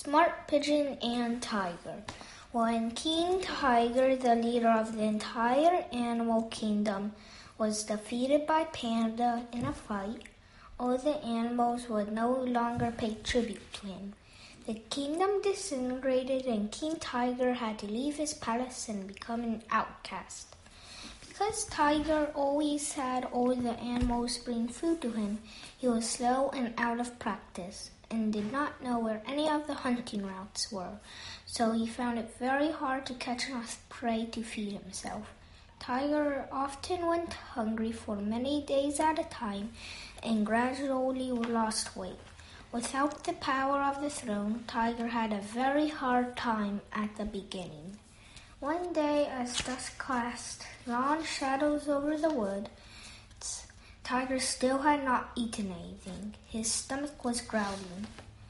Smart Pigeon and Tiger. When King Tiger, the leader of the entire animal kingdom, was defeated by Panda in a fight, all the animals would no longer pay tribute to him. The kingdom disintegrated and King Tiger had to leave his palace and become an outcast. Because Tiger always had all the animals bring food to him, he was slow and out of practice and did not know where any of the hunting routes were, so he found it very hard to catch enough prey to feed himself. Tiger often went hungry for many days at a time and gradually lost weight. Without the power of the throne, Tiger had a very hard time at the beginning. One day, as dusk cast long shadows over the woods, Tiger still had not eaten anything. His stomach was growling.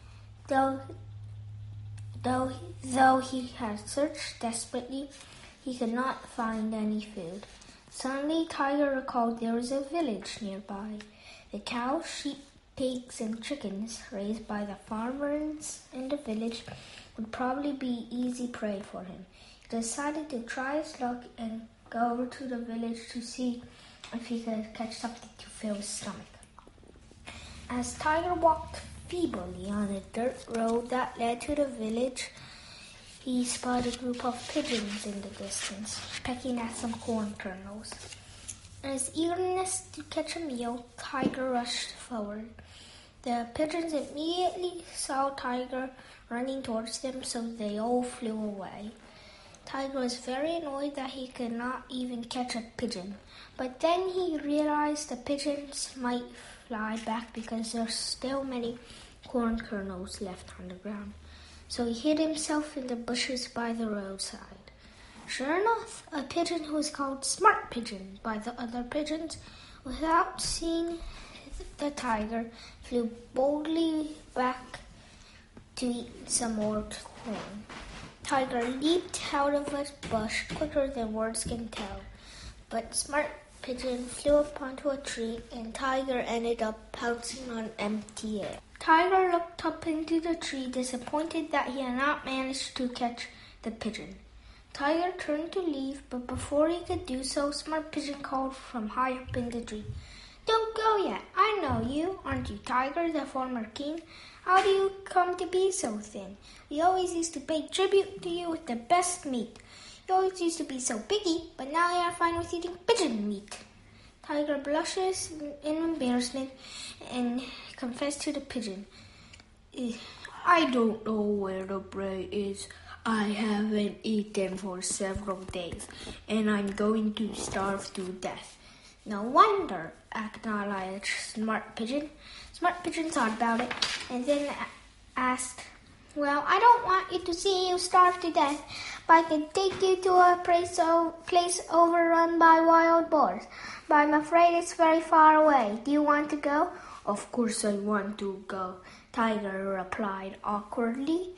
Though he had searched desperately, he could not find any food. Suddenly, Tiger recalled there was a village nearby. The cows, sheep, pigs, and chickens raised by the farmers in the village would probably be easy prey for him. He decided to try his luck and go over to the village to see if he could catch something to fill his stomach. As Tiger walked feebly on a dirt road that led to the village, he spotted a group of pigeons in the distance, pecking at some corn kernels. In his eagerness to catch a meal, Tiger rushed forward. The pigeons immediately saw Tiger running towards them, so they all flew away. Tiger was very annoyed that he could not even catch a pigeon, but then he realized the pigeons might fly back because there are still many corn kernels left on the ground. So he hid himself in the bushes by the roadside. Sure enough, a pigeon who was called Smart Pigeon by the other pigeons, without seeing the tiger, flew boldly back to eat some more corn. Tiger leaped out of a bush quicker than words can tell, but Smart Pigeon flew up onto a tree and Tiger ended up pouncing on empty air. Tiger looked up into the tree, disappointed that he had not managed to catch the pigeon. Tiger turned to leave, but before he could do so, Smart Pigeon called from high up in the tree. "Don't go yet. I know you. Aren't you Tiger, the former king? How do you come to be so thin? We always used to pay tribute to you with the best meat. You always used to be so biggy, but now you're fine with eating pigeon meat." Tiger blushes in embarrassment and confessed to the pigeon, "I don't know where the prey is. I haven't eaten for several days, and I'm going to starve to death." "No wonder," acknowledged Smart Pigeon. Smart Pigeon thought about it and then asked, "Well, I don't want you to see you starve to death, but I can take you to a place overrun by wild boars. But I'm afraid it's very far away. Do you want to go?" "Of course I want to go," Tiger replied awkwardly.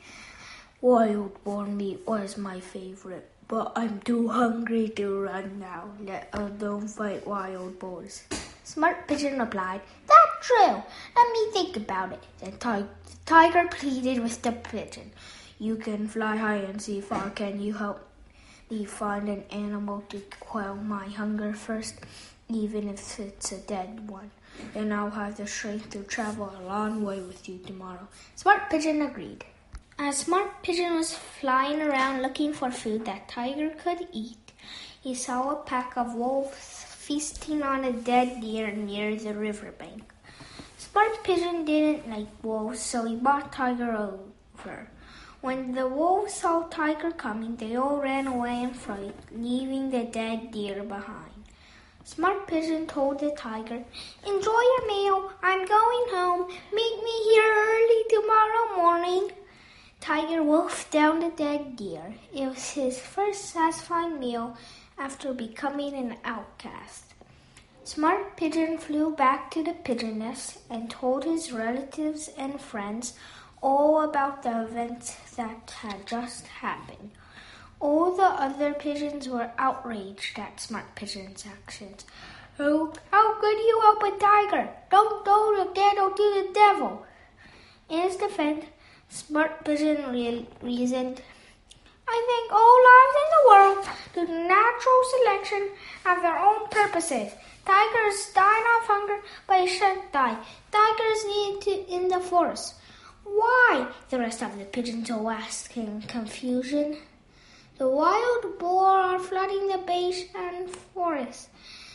Wild boar meat was my favorite, but I'm too hungry to run now, let alone fight wild boars. Smart Pigeon replied, "That's true. Let me think about it." Then Tiger pleaded with the pigeon, "You can fly high and see far. Can you help me find an animal to quell my hunger first, even if it's a dead one? Then I'll have the strength to travel a long way with you tomorrow." Smart Pigeon agreed. As Smart Pigeon was flying around looking for food that Tiger could eat, he saw a pack of wolves feasting on a dead deer near the riverbank. Smart Pigeon didn't like wolves, so he brought Tiger over. When the wolves saw Tiger coming, they all ran away in fright, leaving the dead deer behind. Smart Pigeon told the tiger, "Enjoy your meal. I'm going home. Meet me here early tomorrow morning." Tiger wolfed down the dead deer. It was his first satisfying meal after becoming an outcast. Smart Pigeon flew back to the pigeon nest and told his relatives and friends all about the events that had just happened. All the other pigeons were outraged at Smart Pigeon's actions. "Oh, how could you help a tiger? Don't throw the candle to the devil." In his defense, Smart Pigeon reasoned. I think all lives in the world, due to natural selection, have their own purposes. Tigers die of hunger, but shan't die. Tigers need to in the forest. Why? The rest of the pigeons all asked in confusion. The wild boar are flooding the Baishan forest.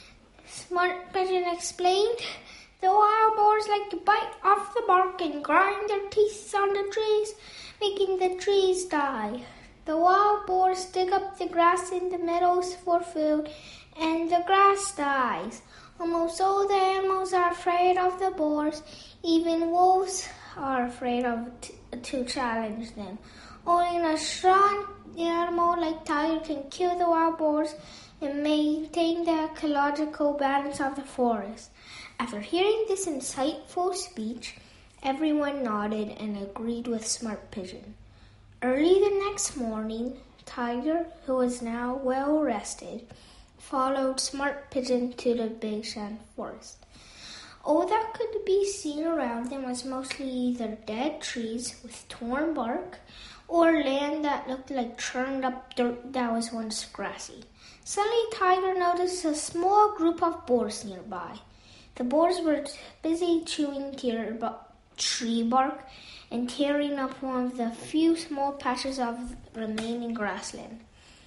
Smart Pigeon explained. The wild boars like to bite off the bark and grind their teeth on the trees, making the trees die. The wild boars dig up the grass in the meadows for food, and the grass dies. Almost all the animals are afraid of the boars. Even wolves are afraid of to challenge them. Only a strong animal like tiger can kill the wild boars and maintain the ecological balance of the forest. After hearing this insightful speech, everyone nodded and agreed with Smart Pigeon. Early the next morning, Tiger, who was now well rested, followed Smart Pigeon to the Baishan forest. All that could be seen around them was mostly either dead trees with torn bark or land that looked like churned up dirt that was once grassy. Suddenly, Tiger noticed a small group of boars nearby. The boars were busy chewing tree bark and tearing up one of the few small patches of remaining grassland.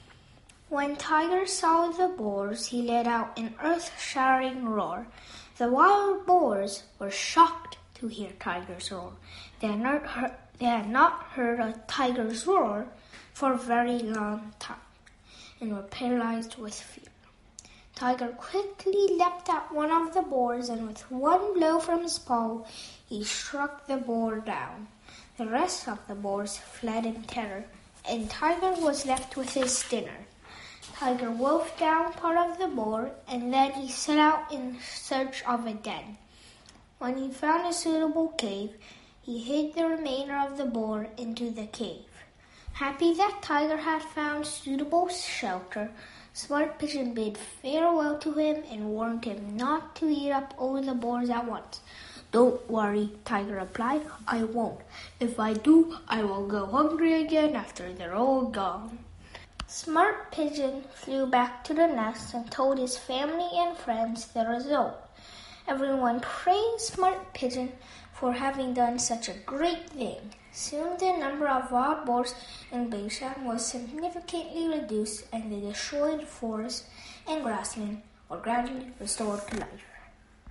When Tiger saw the boars, he let out an earth-shattering roar. The wild boars were shocked to hear Tiger's roar. They had not heard a tiger's roar for a very long time and were paralyzed with fear. Tiger quickly leapt at one of the boars, and with one blow from his paw, he struck the boar down. The rest of the boars fled in terror, and Tiger was left with his dinner. Tiger wolfed down part of the boar, and then he set out in search of a den. When he found a suitable cave, he hid the remainder of the boar into the cave. Happy that Tiger had found suitable shelter, Smart Pigeon bid farewell to him and warned him not to eat up all the boars at once. Don't worry, Tiger replied. I won't. If I do, I will go hungry again after they're all gone. Smart Pigeon flew back to the nest and told his family and friends the result. Everyone praised Smart Pigeon for having done such a great thing. Soon the number of wild boars in Baishan was significantly reduced, and the destroyed forest and grassland were gradually restored to life.